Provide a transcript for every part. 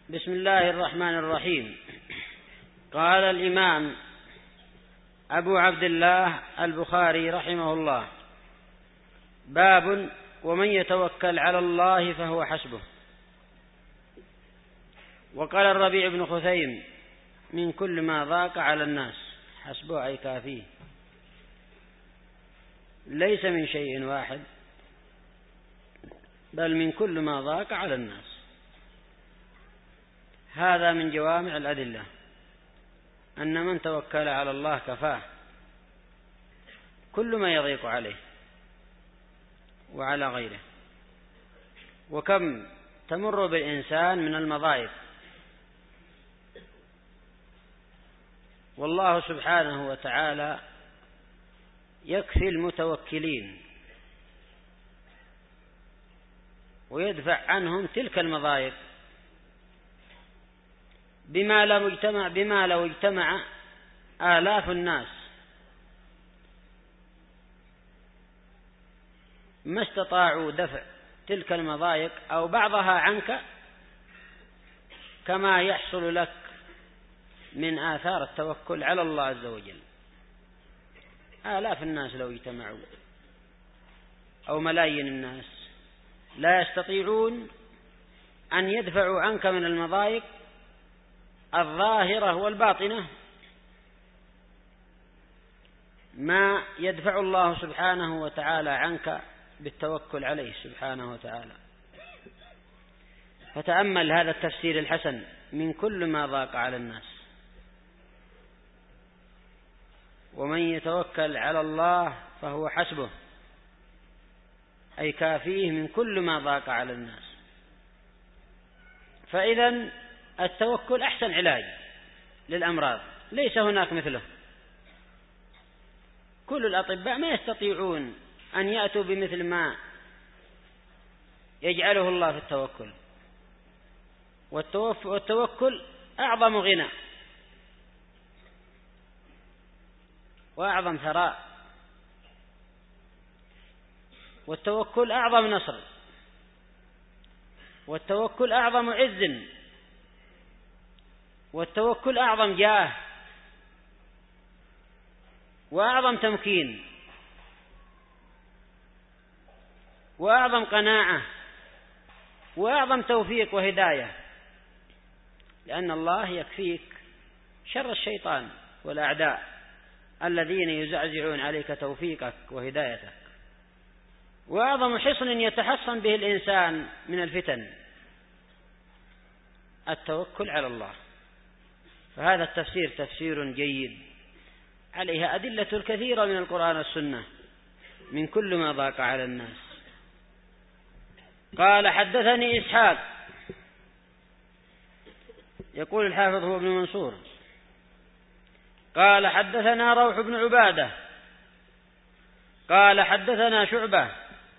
بسم الله الرحمن الرحيم. قال الإمام أبو عبد الله البخاري رحمه الله: باب ومن يتوكل على الله فهو حسبه. وقال الربيع بن خثيم: من كل ما ضاق على الناس. حسبه أي كافيه، ليس من شيء واحد بل من كل ما ضاق على الناس. هذا من جوامع الأدلة، أن من توكل على الله كفاه كل ما يضيق عليه وعلى غيره. وكم تمر بالإنسان من المضايق، والله سبحانه وتعالى يكفي المتوكلين ويدفع عنهم تلك المضايق بما لو اجتمع آلاف الناس ما استطاعوا دفع تلك المضايق أو بعضها عنك كما يحصل لك من آثار التوكل على الله عز وجل. آلاف الناس لو اجتمعوا أو ملايين الناس لا يستطيعون أن يدفعوا عنك من المضايق الظاهرة والباطنة ما يدفع الله سبحانه وتعالى عنك بالتوكل عليه سبحانه وتعالى. فتأمل هذا التفسير الحسن: من كل ما ضاق على الناس. ومن يتوكل على الله فهو حسبه، أي كافيه من كل ما ضاق على الناس. فإذا التوكل أحسن علاج للأمراض، ليس هناك مثله. كل الأطباء ما يستطيعون أن يأتوا بمثل ما يجعله الله في التوكل. والتوكل أعظم غنى وأعظم ثراء، والتوكل أعظم نصر، والتوكل أعظم عز، والتوكل أعظم جاه وأعظم تمكين وأعظم قناعة وأعظم توفيق وهداية، لأن الله يكفيك شر الشيطان والأعداء الذين يزعزعون عليك توفيقك وهدايتك. وأعظم حصن يتحصن به الإنسان من الفتن التوكل على الله. فهذا التفسير تفسير جيد، عليها أدلة الكثيرة من القرآن والسنة. من كل ما ضاق على الناس. قال: حدثني إسحاق، يقول الحافظ هو ابن منصور، قال: حدثنا روح بن عبادة قال: حدثنا شعبة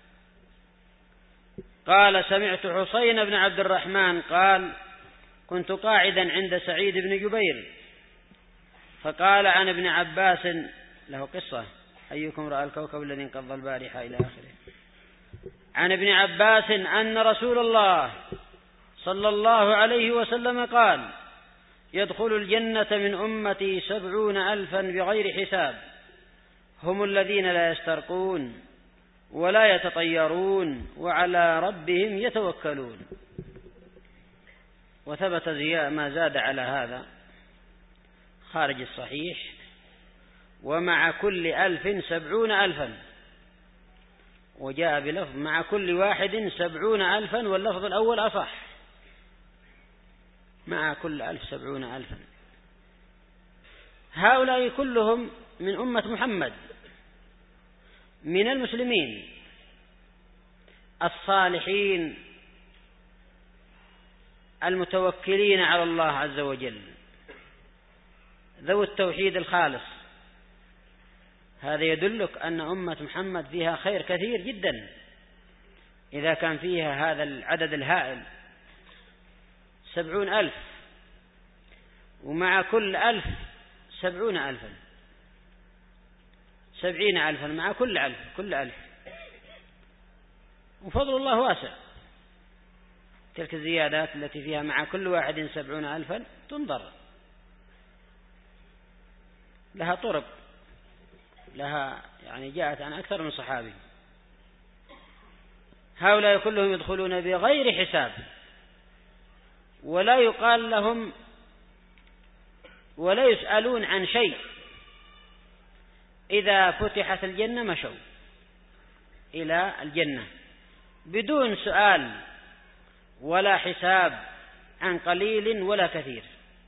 قال: سمعت حسين بن عبد الرحمن قال: كنت قاعدا عند سعيد بن جبير فقال عن ابن عباس، له قصة: أيكم رأى الكوكب الذي انقض البارحة إلى آخره. عن ابن عباس أن رسول الله صلى الله عليه وسلم قال: يدخل الجنة من أمتي 70,000 بغير حساب، هم الذين لا يسترقون ولا يتطيرون وعلى ربهم يتوكلون. وثبت ما زاد على هذا خارج الصحيح: ومع كل 1000 70,000، وجاء بلفظ مع كل واحد 70,000، واللفظ الأول أصح، مع كل 1000 70,000. هؤلاء كلهم من أمة محمد من المسلمين الصالحين المتوكلين على الله عز وجل، ذو التوحيد الخالص. هذا يدلك أن أمة محمد فيها خير كثير جدا إذا كان فيها هذا العدد الهائل 70,000، ومع كل 1000 70,000، 70,000 مع كل 1000. وفضل الله واسع تلك الزيادات التي فيها مع كل واحد 70,000 تنظر لها طرق، لها يعني جاءت عن أكثر من صحابي. هؤلاء كلهم يدخلون بغير حساب، ولا يقال لهم ولا يسألون عن شيء. إذا فتحت الجنة مشوا إلى الجنة بدون سؤال ولا حساب عن قليل ولا كثير.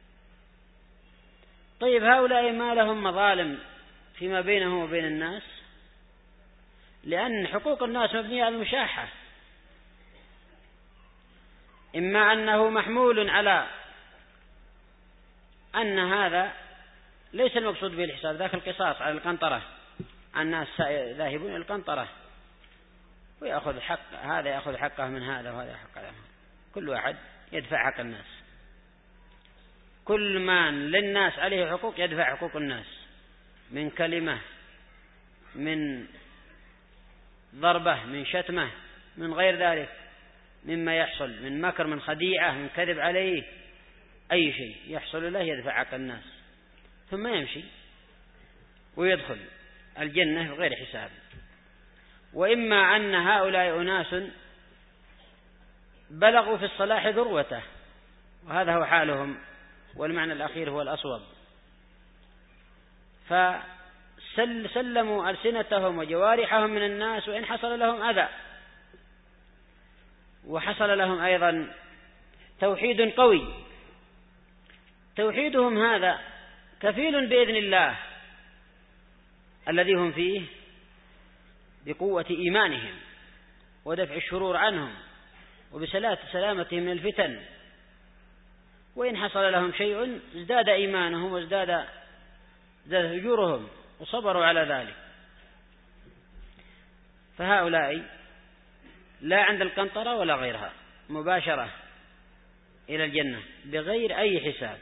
طيب هؤلاء ما لهم مظالم فيما بينهم وبين الناس؟ لأن حقوق الناس مبنية على المشاحة، إما أنه محمول على أن هذا ليس المقصود به الحساب، ذاك القصاص على القنطرة، الناس ذاهبون إلى القنطرة ويأخذ حق هذا، يأخذ حقه من هذا وهذا حق هذا، كل واحد يدفع حق الناس، كل من للناس عليه حقوق يدفع حقوق الناس، من كلمة، من ضربة، من شتمة، من غير ذلك مما يحصل من مكر، من خديعة، من كذب عليه، أي شيء يحصل له يدفع حق الناس، ثم يمشي ويدخل الجنة بغير حساب. وإما أن هؤلاء أناس بلغوا في الصلاح ذروته، وهذا هو حالهم، والمعنى الأخير هو الأصوب، فسلموا ألسنتهم وجوارحهم من الناس، وإن حصل لهم أذى، وحصل لهم أيضا توحيد قوي. توحيدهم هذا كفيل بإذن الله الذي هم فيه بقوة إيمانهم ودفع الشرور عنهم وبسلامتهم من الفتن. وإن حصل لهم شيء ازداد إيمانهم وازداد أجورهم وصبروا على ذلك. فهؤلاء لا عند القنطرة ولا غيرها، مباشرة إلى الجنة بغير أي حساب.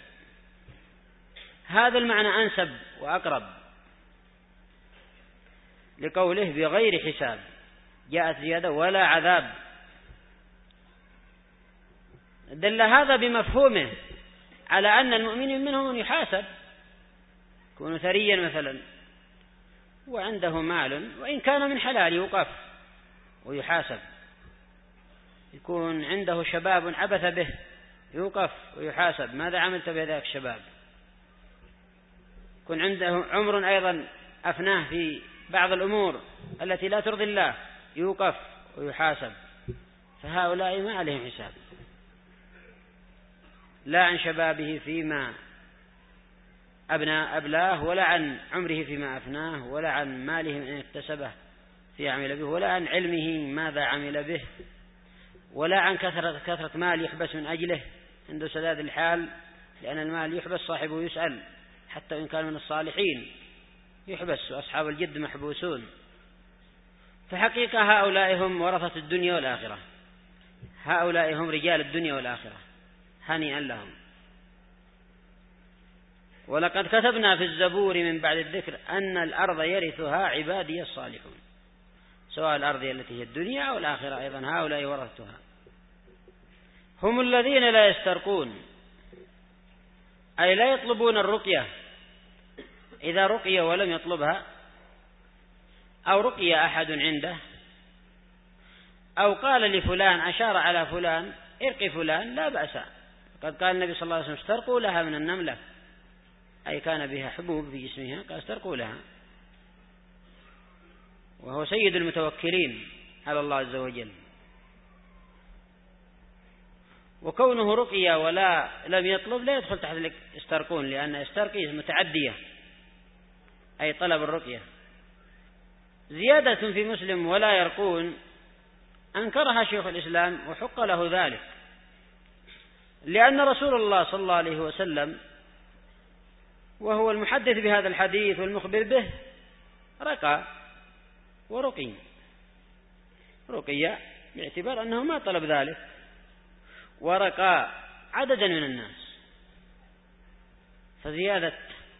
هذا المعنى أنسب وأقرب لقوله بغير حساب، جاءت زيادة ولا عذاب. دل هذا بمفهومه على أن المؤمنين منهم يحاسب، يكون ثريا مثلا وعنده مال وإن كان من حلال يوقف ويحاسب، يكون عنده شباب عبث به يوقف ويحاسب، ماذا عملت بذلك الشباب؟ يكون عنده عمر أيضا أفناه في بعض الأمور التي لا ترضي الله يوقف ويحاسب. فهؤلاء ما عليهم حساب، لا عن شبابه فيما أبلاه، ولا عن عمره فيما أفناه، ولا عن ماله من اكتسبه في عمل به، ولا عن علمه ماذا عمل به، ولا عن كثرة مال يحبس من أجله عنده سداد الحال، لأن المال يحبس صاحبه يسأل حتى إن كان من الصالحين يحبس، وأصحاب الجد محبوسون. فحقيقة هؤلاء هم ورثة الدنيا والآخرة، هؤلاء هم رجال الدنيا والآخرة، هنيئا لهم. ولقد كتبنا في الزبور من بعد الذكر أن الأرض يرثها عبادي الصالحون، سواء الأرض التي هي الدنيا أو الآخرة أيضا هؤلاء ورثتها. هم الذين لا يسترقون، أي لا يطلبون الرقية، إذا رقي ولم يطلبها، أو رقي أحد عنده، أو قال لفلان أشار على فلان ارقي فلان، لا بأس. قد قال النبي صلى الله عليه وسلم استرقوا لها من النملة، أي كان بها حبوب في جسمها، قال استرقوا لها، وهو سيد المتوكلين على الله عز وجل. وكونه رقية ولا لم يطلب لا يدخل تحت استرقون، لأن استرقي متعدية أي طلب الرقية. زيادة في مسلم ولا يرقون أنكرها شيخ الإسلام وحق له ذلك، لأن رسول الله صلى الله عليه وسلم وهو المحدث بهذا الحديث والمخبر به رقى ورقي، رقي باعتبار أنه ما طلب ذلك، ورقى عددا من الناس. فزيادة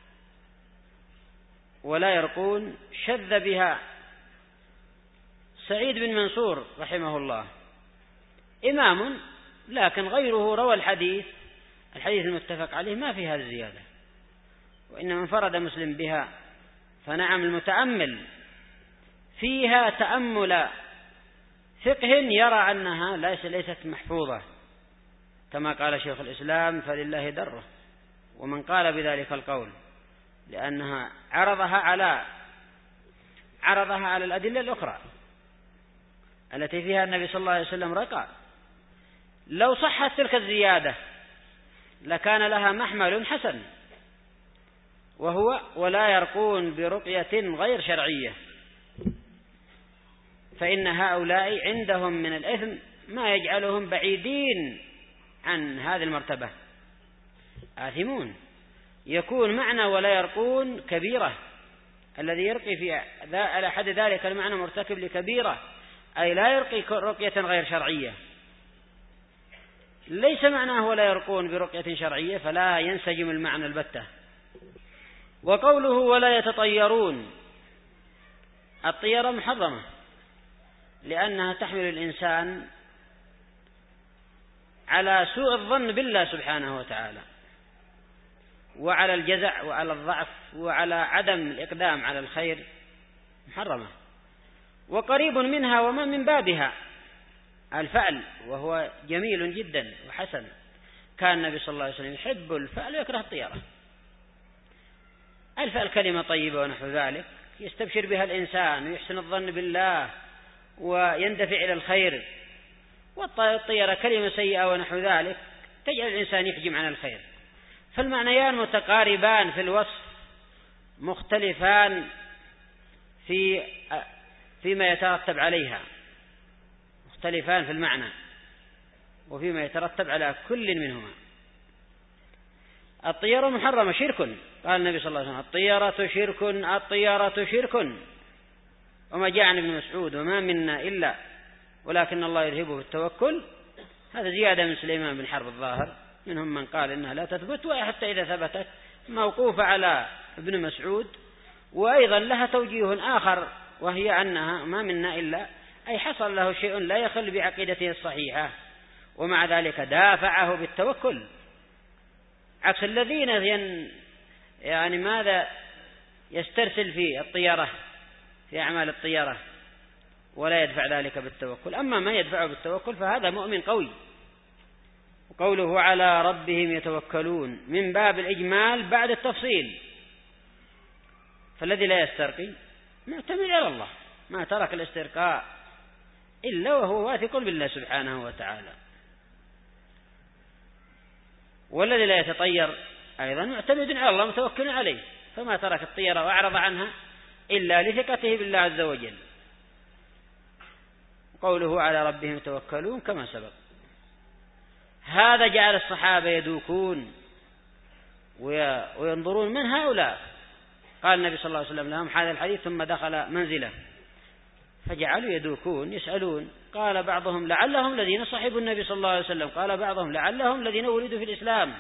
ولا يرقون شذ بها سعيد بن منصور رحمه الله، إمام لكن غيره روى الحديث المتفق عليه ما فيها الزيادة، وإنما انفرد مسلم بها. فنعم المتأمل فيها تأمل فقه يرى أنها ليست محفوظة، كما قال شيخ الإسلام فلله دره، ومن قال بذلك القول لأنها عرضها على الأدلة الأخرى التي فيها النبي صلى الله عليه وسلم رقى. لو صحت تلك الزيادة لكان لها محمل حسن، وهو ولا يرقون برقية غير شرعية، فإن هؤلاء عندهم من الإثم ما يجعلهم بعيدين عن هذه المرتبة، آثمون. يكون معنى ولا يرقون كبيرة، الذي يرقي على حد ذلك المعنى مرتكب لكبيرة، أي لا يرقي رقية غير شرعية. ليس معناه ولا يرقون برقية شرعية، فلا ينسجم المعنى البتة. وقوله ولا يتطيرون، الطيرة محرمة لأنها تحمل الإنسان على سوء الظن بالله سبحانه وتعالى، وعلى الجزع وعلى الضعف وعلى عدم الإقدام على الخير، محرمة. وقريب منها وما من بابها الفعل، وهو جميل جدا وحسن. كان النبي صلى الله عليه وسلم يحب الفعل ويكره الطيرة. الفعل كلمة طيبة ونحو ذلك يستبشر بها الإنسان ويحسن الظن بالله ويندفع إلى الخير، والطيرة كلمة سيئة ونحو ذلك تجعل الإنسان يحجم عن الخير. فالمعنيان متقاربان في الوصف، مختلفان فيما يترتب عليها، مختلفان في المعنى وفيما يترتب على كل منهما. الطيرة محرمة، شرك، قال النبي صلى الله عليه وسلم الطيرة شرك، وما جاء عن ابن مسعود وما منا إلا ولكن الله يذهبه بالتوكل. هذا زيادة من سليمان بن حرب الظاهر، منهم من قال إنها لا تثبت، وحتى إذا ثبتت موقوفة على ابن مسعود. وأيضا لها توجيه آخر، وهي أنها ما منا إلا أي حصل له شيء لا يخل بعقيدته الصحيحة، ومع ذلك دافعه بالتوكل، عكس الذين يعني ماذا يسترسل في الطيرة، في أعمال الطيرة، ولا يدفع ذلك بالتوكل. أما ما يدفعه بالتوكل فهذا مؤمن قوي. وقوله على ربهم يتوكلون من باب الإجمال بعد التفصيل، فالذي لا يسترقي معتمد على الله، ما ترك الاسترقاء إلا وهو واثق بالله سبحانه وتعالى. والذي لا يتطير أيضا معتمد على الله متوكل عليه، فما ترك الطيرة وأعرض عنها إلا لثقته بالله عز وجل. قوله على ربهم يتوكلون كما سبق. هذا جعل الصحابة يدوكون وينظرون من هؤلاء. قال النبي صلى الله عليه وسلم لهم هذا الحديث ثم دخل منزله، فجعلوا يدوكون يسألون. قال بعضهم لعلهم الذين صحبوا النبي صلى الله عليه وسلم، قال بعضهم لعلهم الذين ولدوا في الإسلام،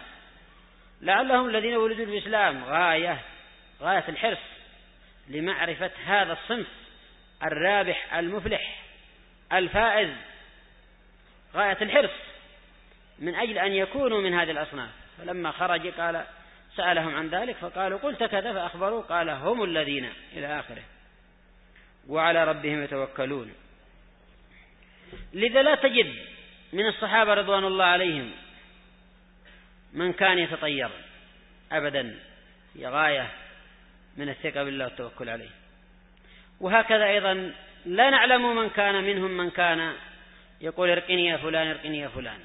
غاية الحرص لمعرفة هذا الصنف الرابح المفلح الفائز، غاية الحرص من أجل أن يكونوا من هذه الأصناف. فلما خرج قال سألهم عن ذلك فقالوا قلت كذا، فأخبروا قال هم الذين إلى آخره. وعلى ربهم يتوكلون. لذا لا تجد من الصحابة رضوان الله عليهم من كان يتطير أبدا، هي غاية من الثقة بالله والتوكل عليه. وهكذا أيضا لا نعلم من كان منهم من كان يقول ارقني يا فلان ارقني يا فلان.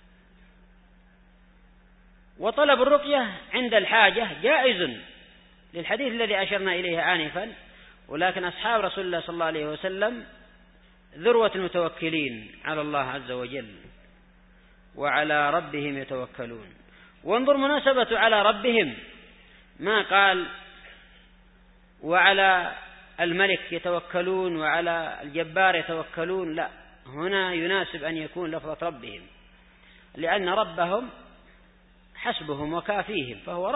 وطلب الرقية عند الحاجة جائز للحديث الذي أشرنا إليه آنفا، ولكن أصحاب رسول الله صلى الله عليه وسلم ذروة المتوكلين على الله عز وجل. وعلى ربهم يتوكلون. وانظر مناسبة على ربهم، ما قال وعلى الملك يتوكلون وعلى الجبار يتوكلون، لا، هنا يناسب أن يكون لفظة ربهم، لأن ربهم حسبهم وكافيهم، فهو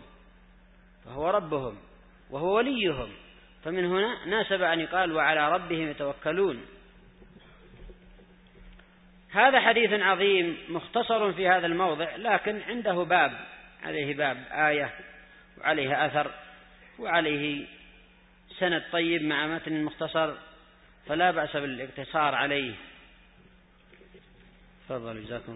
ربهم وهو وليهم، فمن هنا ناسب أن يقال وعلى ربهم يتوكلون. هذا حديث عظيم مختصر في هذا الموضع، لكن عنده باب، عليه باب آية وعليه أثر وعليه سند طيب مع متن مختصر، فلا بأس بالاقتصار عليه. تفضل جزاكم.